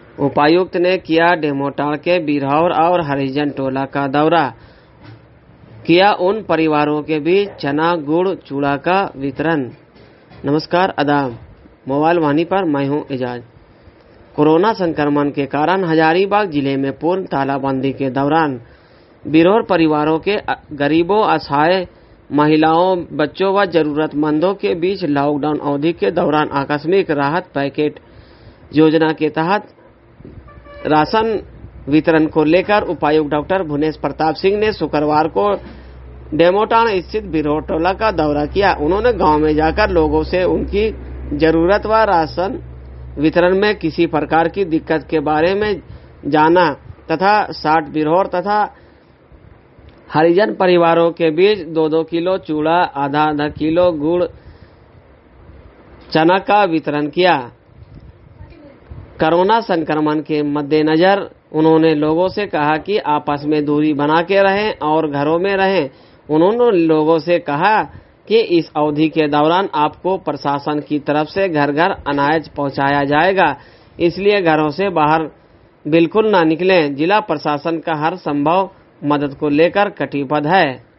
उपायुक्त ने किया डेमोटाड़ के बिरहौर और हरिजन टोला का दौरा, किया उन परिवारों के बीच चना गुड़ चूड़ा का वितरण। नमस्कार, आदाब। मोबाइल वाणी पर मैं हूं एजाज। कोरोना संक्रमण के कारण हजारीबाग जिले में पूर्ण तालाबंदी के दौरान बिरहौर परिवारों के गरीबों, असहाय महिलाओं, बच्चों व जरूरतमंदों के बीच लॉकडाउन अवधि के दौरान आकस्मिक राहत पैकेट योजना के तहत राशन वितरण को लेकर उपायुक्त डॉक्टर भुवनेश प्रताप सिंह ने शुक्रवार को डेमोटाड़ स्थित बिरहौर टोला का दौरा किया। उन्होंने गांव में जाकर लोगों से उनकी जरूरत व राशन वितरण में किसी प्रकार की दिक्कत के बारे में जाना तथा 60 बिरहौर तथा हरिजन परिवारों के बीच 2-2 किलो चूड़ा, आधा किलो गुड़ चना का वितरण किया। कोरोना संक्रमण के मद्देनजर उन्होंने लोगों से कहा कि आपस में दूरी बना के रहें और घरों में रहें। उन्होंने लोगों से कहा कि इस अवधि के दौरान आपको प्रशासन की तरफ से घर घर अनाज पहुंचाया जाएगा, इसलिए घरों से बाहर बिल्कुल न निकलें। जिला प्रशासन का हर संभव मदद को लेकर कटिबद्ध है।